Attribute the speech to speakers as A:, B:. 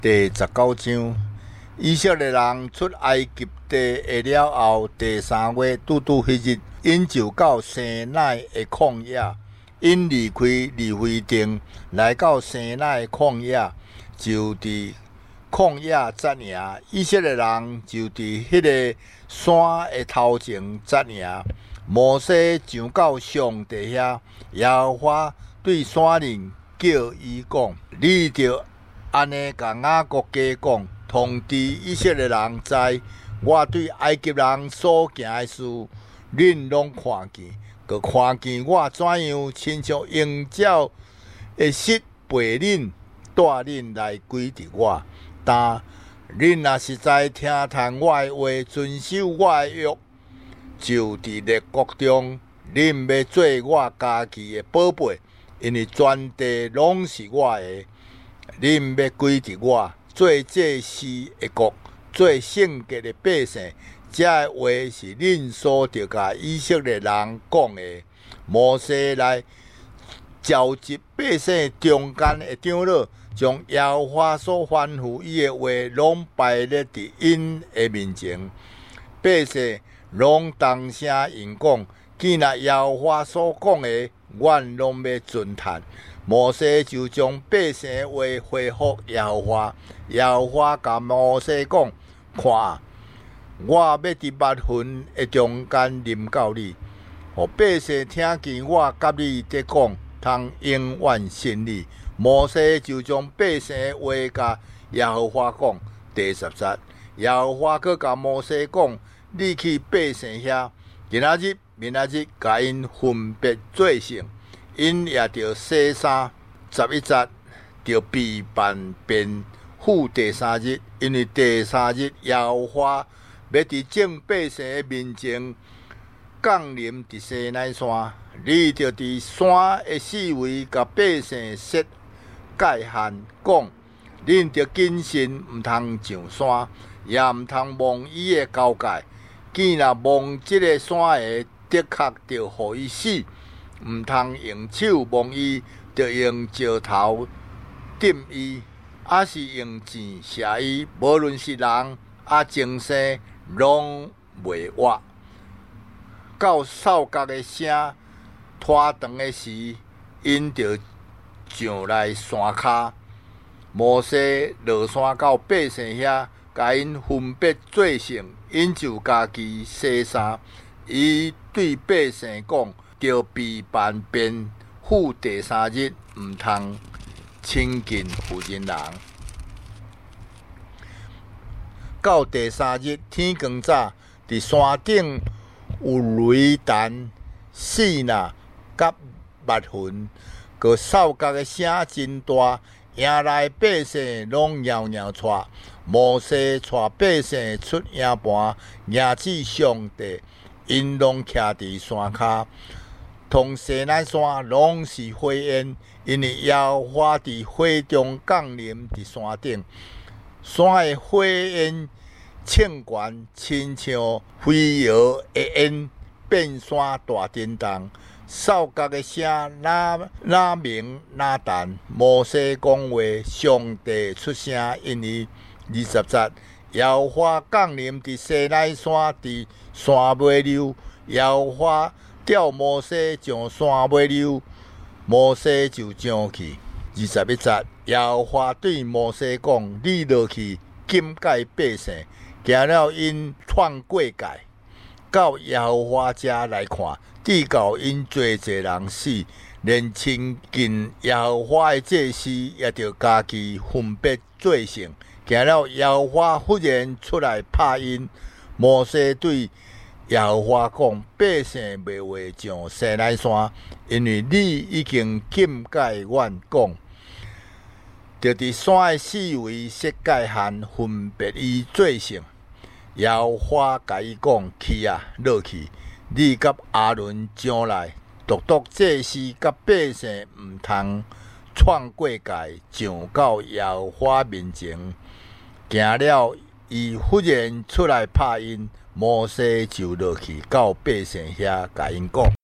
A: 第19章，以色列人出埃及地下了后，第3月拄迄日，因就到西奈的旷野。因离开利非定，来到西奈旷野，就伫旷野扎营。以色列人就伫迄个山的头前扎营。摩西上到上帝遐，耶和华对山人叫伊讲：“你着安尼甲雅各家讲，通知以色列人知，我对埃及人所行的事，恁拢看见，佮看见我怎样亲像鹰鸟会识陪恁，带恁来归伫我。但恁若实在听从我的话，遵守我的约，就伫列国中，恁要做我家己的宝贝，因为全地拢是我的。恁要归伫我，做祭司的国，做圣洁的百姓。这话是恁所着甲以色列人讲的。摩西来召集百姓中间的长老，将耶和华所吩咐伊的话拢摆列伫因的面前。百姓拢同声应讲：既然耶和华所讲的，阮拢要遵从。摩西就将百姓的话回复耶和华。耶和华甲摩西讲：看，我要伫密云的中间临到你，互百姓听见我甲你伫讲，通永远信你。摩西就将百姓的话甲耶和华讲。第10节，耶和华阁甲摩西讲：你去百姓遐，今仔日、明仔日，甲因分别做成。因也着洗衫。11节，着备办便赴第3日，因为第3日耶和华要伫众百姓的面前降临伫西奈山。你着伫山的四围甲百姓设界限，讲：恁着谨慎，毋通上山，也毋通望伊的高界。既若望即个山的，的确着互伊死。毋通用手摸伊，着用石头抌伊，还是用箭射伊。无论是人精生，拢袂活。到哨角的声拖长的时，因着上来山骹。摩西落山到百姓遐，甲因分别做成，因就家己洗衫。伊对百姓讲：着备办便赴第3日，毋通亲近妇人人。到第3日天光早，伫山顶有雷电、四呐甲密云，个哨角的声真大，营内百姓拢摇摇喘。摩西带百姓出营盘，迎至上帝，因拢徛伫山骹。同西奈山拢是火焰，因为耶和华伫火中降临伫山顶。山的火焰称悬，亲像飞摇的烟，遍山大震动。哨角的声哪鸣哪淡。摩西讲话，上帝出声，因为20节，耶和华降临伫西奈山，伫山尾溜。耶和华调摩西上山尾溜，摩西就上去。21节，耶和华对摩西讲：你落去警戒百姓，行了因闯过界，到耶和华遮来看，直到因济人死，连亲近耶和华的祭司也着家己分别做成。行了耶和华忽然出来拍因，摩西对耶和华讲：百姓袂话上西奈山，因为你已经禁戒阮讲，着伫山的四围设界限，分别伊做成。耶和华甲伊讲：去啊，落去，你甲亚伦将来，独祭司甲百姓毋通闯过界，上到耶和华面前。行了，伊忽然出来拍因。摩西就落去到百姓遐，甲因讲。